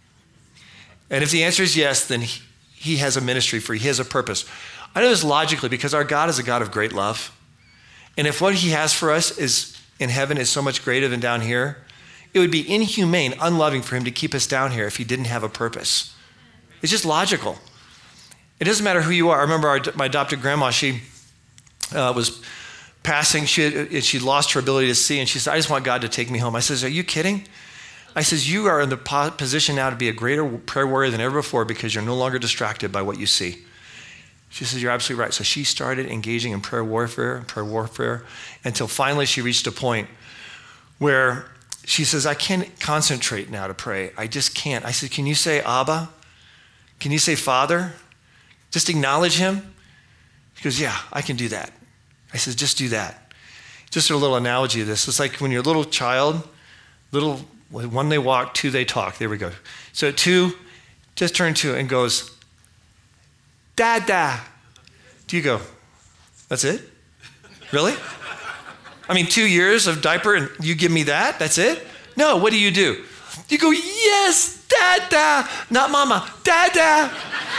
And if the answer is yes, then he has a ministry for you. He has a purpose. I know this logically because our God is a God of great love. And if what he has for us is in heaven is so much greater than down here, it would be inhumane, unloving for him to keep us down here if he didn't have a purpose. It's just logical. It doesn't matter who you are. I remember my adopted grandma, she was passing. She lost her ability to see, and she said, I just want God to take me home. I says, are you kidding? I says, you are in the position now to be a greater prayer warrior than ever before because you're no longer distracted by what you see. She says, you're absolutely right. So she started engaging in prayer warfare, until finally she reached a point where she says, I can't concentrate now to pray. I just can't. I said, can you say Abba? Can you say Father? Just acknowledge him? She goes, yeah, I can do that. I said, just do that. Just a little analogy of this. It's like when you're a little child, one they walk, 2 they talk. There we go. So 2, just turn to and goes, Dada. Do you go, that's it? Really? 2 years of diaper and you give me that? That's it? No, what do? You go, yes, Dada. Not mama, Dada.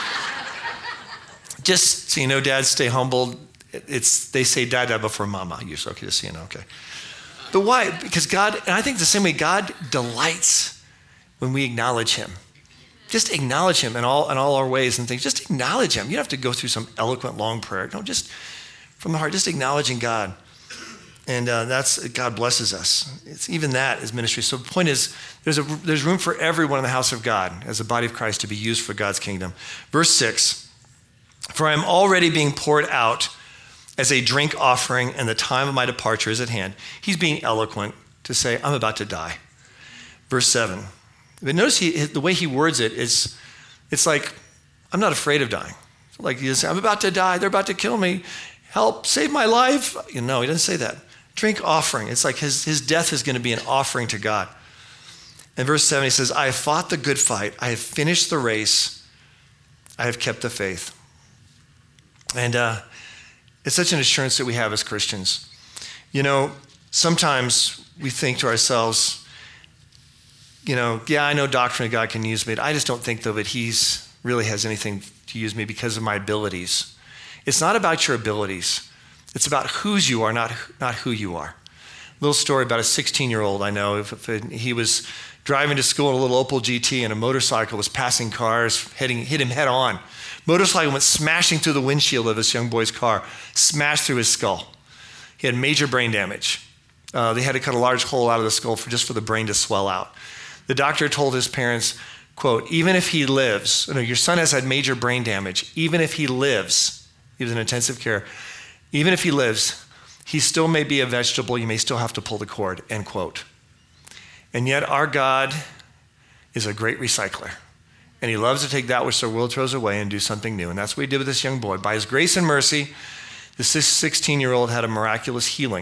Just so you know, dads, stay humbled. They say Dada before mama. You're okay, just so you know, okay. But why? Because God, and I think the same way, God delights when we acknowledge him. Just acknowledge him in all our ways and things. Just acknowledge him. You don't have to go through some eloquent, long prayer. No, just from the heart, just acknowledging God. And God blesses us. It's even that is ministry. So the point is, there's room for everyone in the house of God as the body of Christ to be used for God's kingdom. Verse 6, for I am already being poured out as a drink offering, and the time of my departure is at hand. He's being eloquent to say, I'm about to die. Verse 7. But notice the way he words it is, it's like, I'm not afraid of dying. Like he says, I'm about to die. They're about to kill me. Help, save my life. No, he doesn't say that. Drink offering. It's like his death is going to be an offering to God. In verse 7, he says, I have fought the good fight. I have finished the race. I have kept the faith. And it's such an assurance that we have as Christians. Sometimes we think to ourselves, yeah, I know doctrine God can use me. I just don't think, though, that he's really has anything to use me because of my abilities. It's not about your abilities. It's about whose you are, not who you are. Little story about a 16-year-old I know. He was driving to school in a little Opel GT, and a motorcycle was passing cars, hit him head on. Motorcycle went smashing through the windshield of this young boy's car, smashed through his skull. He had major brain damage. They had to cut a large hole out of the skull just for the brain to swell out. The doctor told his parents, quote, even if he lives, your son has had major brain damage. Even if he lives, he was in intensive care. Even if he lives, he still may be a vegetable. You may still have to pull the cord, end quote. And yet our God is a great recycler. And he loves to take that which the world throws away and do something new. And that's what he did with this young boy. By his grace and mercy, the 16-year-old had a miraculous healing.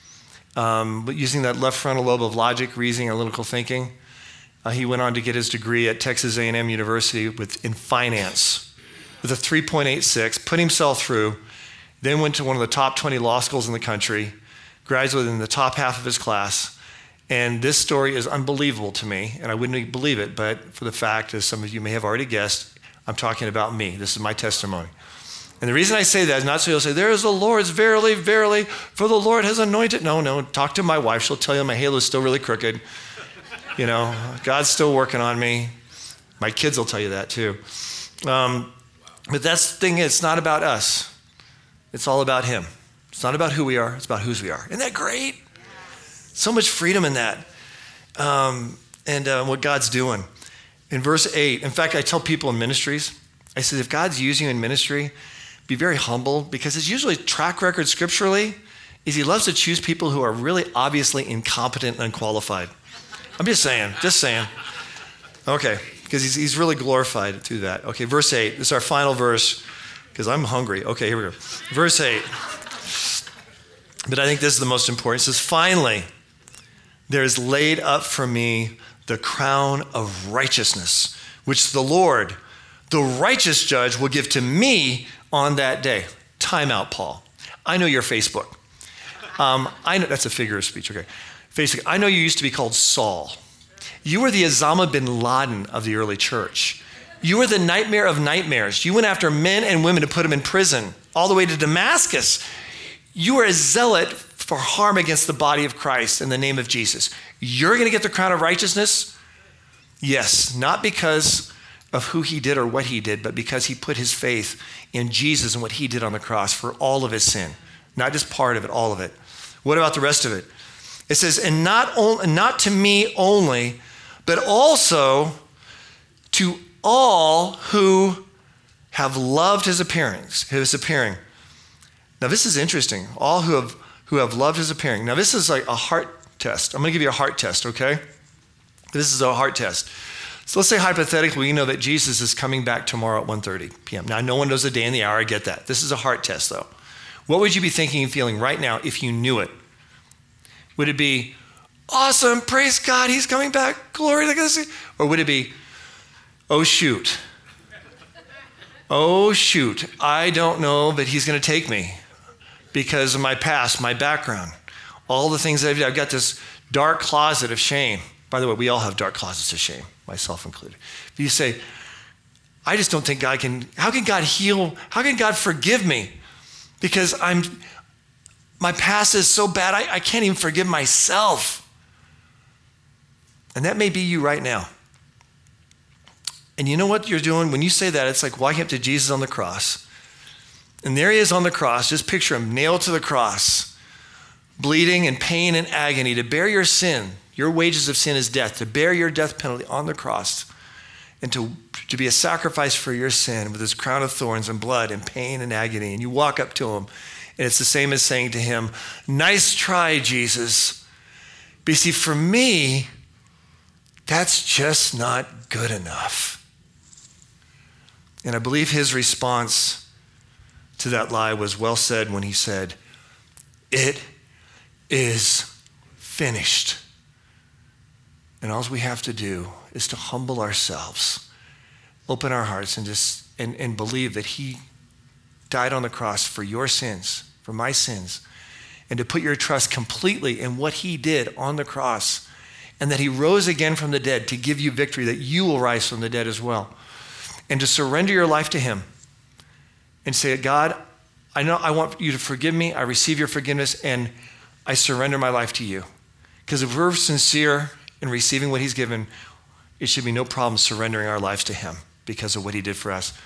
But using that left frontal lobe of logic, reasoning, analytical thinking, he went on to get his degree at Texas A&M University in finance with a 3.86, put himself through, then went to one of the top 20 law schools in the country, graduated in the top half of his class. And this story is unbelievable to me, and I wouldn't believe it, but for the fact, as some of you may have already guessed, I'm talking about me. This is my testimony. And the reason I say that is not so you'll say, there is the Lord's verily, verily, for the Lord has anointed. No, talk to my wife. She'll tell you my halo is still really crooked. You know, God's still working on me. My kids will tell you that too. But that's the thing, it's not about us. It's all about him. It's not about who we are, it's about whose we are. Isn't that great? So much freedom in that. And what God's doing. In verse 8, in fact, I tell people in ministries, I said, if God's using you in ministry, be very humble, because his usually track record scripturally is he loves to choose people who are really obviously incompetent and unqualified. I'm just saying. Okay, because he's really glorified through that. Okay, verse 8, this is our final verse, because I'm hungry. Okay, here we go. Verse 8. But I think this is the most important. It says, finally, there is laid up for me the crown of righteousness, which the Lord, the righteous judge, will give to me on that day. Time out, Paul. I know your Facebook. I know that's a figure of speech. Okay, Facebook. I know you used to be called Saul. You were the Osama bin Laden of the early church. You were the nightmare of nightmares. You went after men and women to put them in prison, all the way to Damascus. You were a zealot for harm against the body of Christ in the name of Jesus. You're going to get the crown of righteousness? Yes, not because of who he did or what he did, but because he put his faith in Jesus and what he did on the cross for all of his sin. Not just part of it, all of it. What about the rest of it? It says, and not to me only, but also to all who have loved his appearing. Now this is interesting. All who have loved his appearing. Now this is like a heart test. I'm going to give you a heart test, okay? This is a heart test. So let's say hypothetically we know that Jesus is coming back tomorrow at 1:30 p.m. Now no one knows the day and the hour, I get that. This is a heart test though. What would you be thinking and feeling right now if you knew it? Would it be, awesome, praise God, he's coming back, glory to God? Or would it be, oh shoot, I don't know, but he's going to take me because of my past, my background, all the things that I've got this dark closet of shame. By the way, we all have dark closets of shame, myself included. If you say, I just don't think God can, how can God heal, how can God forgive me? Because my past is so bad, I can't even forgive myself. And that may be you right now. And you know what you're doing? When you say that, it's like walking up to Jesus on the cross. And there he is on the cross. Just picture him nailed to the cross, bleeding in pain and agony to bear your sin. Your wages of sin is death, to bear your death penalty on the cross and to be a sacrifice for your sin with his crown of thorns and blood and pain and agony. And you walk up to him, and it's the same as saying to him, nice try, Jesus. But you see, for me, that's just not good enough. And I believe his response to that lie was well said when he said, it is finished. And all we have to do is to humble ourselves, open our hearts, and believe that he died on the cross for your sins, for my sins, and to put your trust completely in what he did on the cross, and that he rose again from the dead to give you victory, that you will rise from the dead as well, and to surrender your life to him and say, God, I know I want you to forgive me. I receive your forgiveness, and I surrender my life to you. Because if we're sincere in receiving what he's given, it should be no problem surrendering our lives to him because of what he did for us.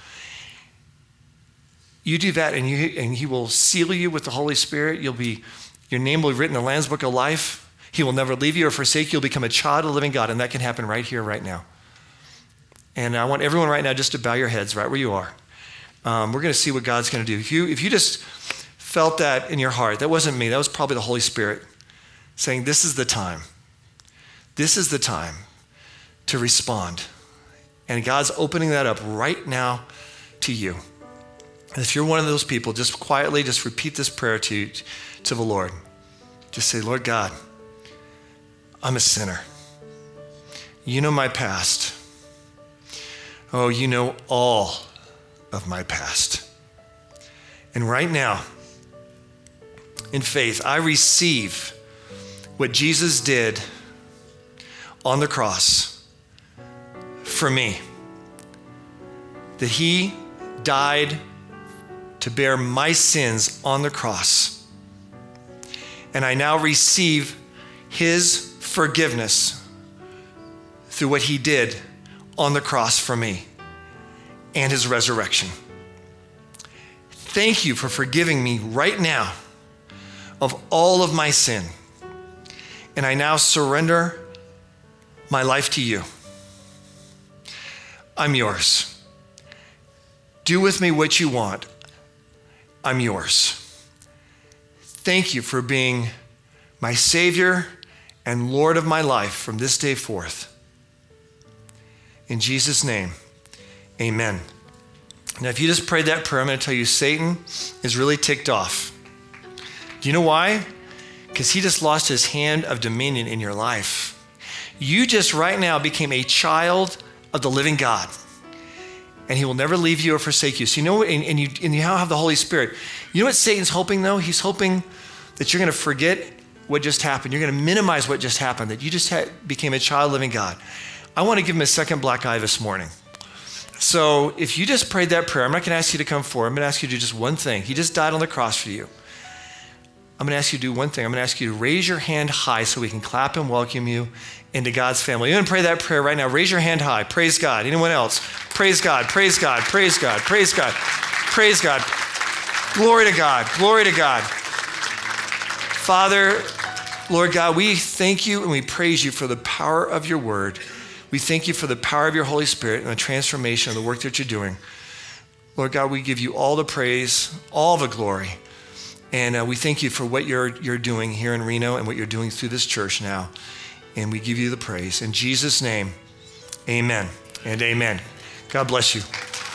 You do that, and he will seal you with the Holy Spirit. Your name will be written in the Lamb's Book of Life. He will never leave you or forsake you. You'll become a child of the living God, and that can happen right here, right now. And I want everyone right now just to bow your heads right where you are. We're going to see what God's going to do. If you just felt that in your heart, that wasn't me. That was probably the Holy Spirit saying, this is the time. This is the time to respond. And God's opening that up right now to you. And if you're one of those people, just quietly just repeat this prayer to the Lord. Just say, Lord God, I'm a sinner. You know my past. Oh, you know all of my past. And right now, in faith, I receive what Jesus did on the cross for me. That he died to bear my sins on the cross. And I now receive his forgiveness through what he did on the cross for me and his resurrection. Thank you for forgiving me right now of all of my sin. And I now surrender my life to you. I'm yours. Do with me what you want. I'm yours. Thank you for being my Savior and Lord of my life from this day forth. In Jesus' name, amen. Now, if you just prayed that prayer, I'm going to tell you Satan is really ticked off. Do you know why? Because he just lost his hand of dominion in your life. You just right now became a child of the living God. And he will never leave you or forsake you. So you know, and you now have the Holy Spirit. You know what Satan's hoping though? He's hoping that you're going to forget what just happened. You're going to minimize what just happened, that you just became a child of the living God. I want to give him a second black eye this morning. So if you just prayed that prayer, I'm not going to ask you to come forward. I'm going to ask you to do just one thing. He just died on the cross for you. I'm going to ask you to do one thing. I'm going to ask you to raise your hand high so we can clap and welcome you into God's family. You're going to pray that prayer right now. Raise your hand high. Praise God. Anyone else? Praise God. Praise God. Praise God. Praise God. Praise God. Glory to God. Glory to God. Father, Lord God, we thank you and we praise you for the power of your word. We thank you for the power of your Holy Spirit and the transformation of the work that you're doing. Lord God, we give you all the praise, all the glory. And we thank you for what you're doing here in Reno and what you're doing through this church now. And we give you the praise. In Jesus' name, amen and amen. God bless you.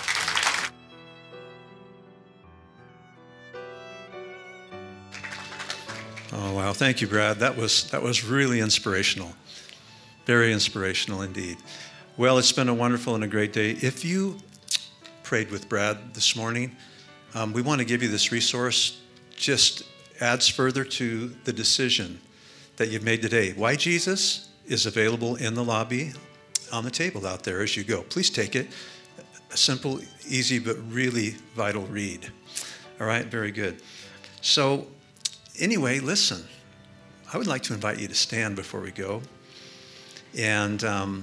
Oh, wow. Thank you, Brad. That was really inspirational. Very inspirational indeed. Well, it's been a wonderful and a great day. If you prayed with Brad this morning, we want to give you this resource. Just adds further to the decision that you've made today. Why Jesus is available in the lobby on the table out there as you go. Please take it. A simple, easy, but really vital read. All right, very good. So anyway, listen, I would like to invite you to stand before we go. And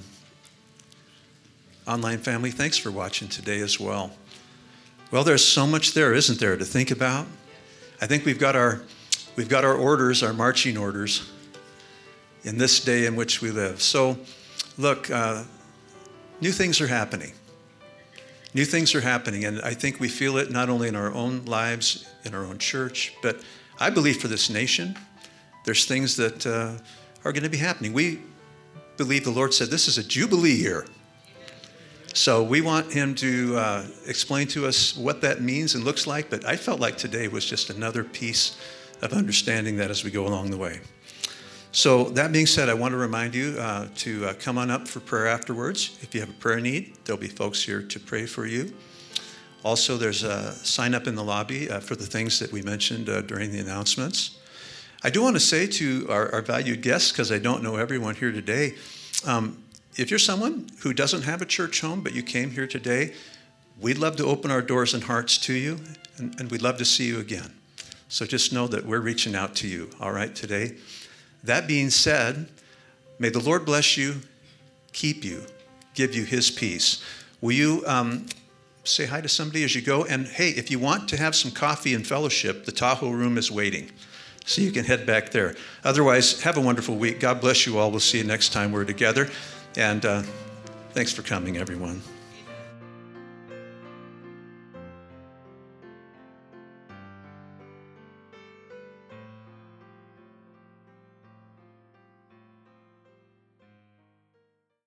online family, thanks for watching today as well. Well, there's so much there, isn't there, to think about? I think we've got our orders, our marching orders, in this day in which we live. So, look, new things are happening. New things are happening, and I think we feel it not only in our own lives, in our own church, but I believe for this nation, there's things that are going to be happening. We believe the Lord said this is a Jubilee year. So we want him to explain to us what that means and looks like, but I felt like today was just another piece of understanding that as we go along the way. So that being said, I want to remind you to come on up for prayer afterwards. If you have a prayer need, there'll be folks here to pray for you. Also, there's a sign up in the lobby for the things that we mentioned during the announcements. I do want to say to our valued guests, because I don't know everyone here today, if you're someone who doesn't have a church home, but you came here today, we'd love to open our doors and hearts to you, and we'd love to see you again. So just know that we're reaching out to you, all right, today. That being said, may the Lord bless you, keep you, give you his peace. Will you say hi to somebody as you go? And hey, if you want to have some coffee and fellowship, the Tahoe room is waiting. So you can head back there. Otherwise, have a wonderful week. God bless you all. We'll see you next time we're together. And thanks for coming, everyone.